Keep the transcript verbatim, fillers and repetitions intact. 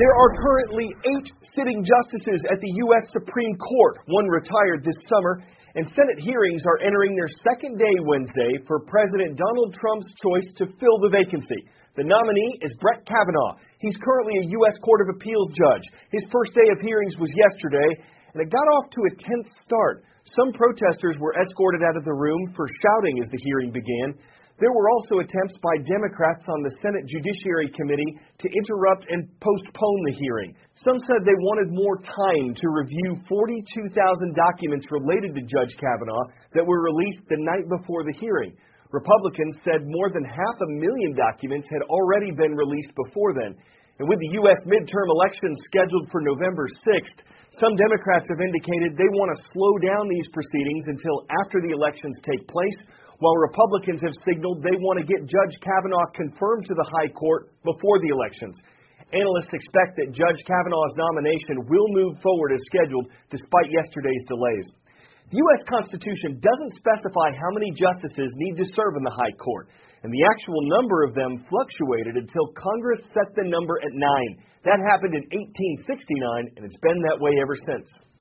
There are currently eight sitting justices at the U S Supreme Court. One retired this summer, and Senate hearings are entering their second day Wednesday for President Donald Trump's choice to fill the vacancy. The nominee is Brett Kavanaugh. He's currently a U S Court of Appeals judge. His first day of hearings was yesterday, and it got off to a tense start. Some protesters were escorted out of the room for shouting as the hearing began. There were also attempts by Democrats on the Senate Judiciary Committee to interrupt and postpone the hearing. Some said they wanted more time to review forty-two thousand documents related to Judge Kavanaugh that were released the night before the hearing. Republicans said more than half a million documents had already been released before then. And with the U S midterm elections scheduled for November sixth, some Democrats have indicated they want to slow down these proceedings until after the elections take place, while Republicans have signaled they want to get Judge Kavanaugh confirmed to the High Court before the elections. Analysts expect that Judge Kavanaugh's nomination will move forward as scheduled despite yesterday's delays. The U S Constitution doesn't specify how many justices need to serve in the High Court, and the actual number of them fluctuated until Congress set the number at nine. That happened in eighteen sixty-nine, and it's been that way ever since.